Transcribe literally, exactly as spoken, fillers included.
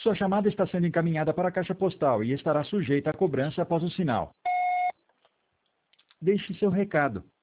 Sua chamada está sendo encaminhada para a caixa postal e estará sujeita a cobrança após o sinal. Deixe seu recado.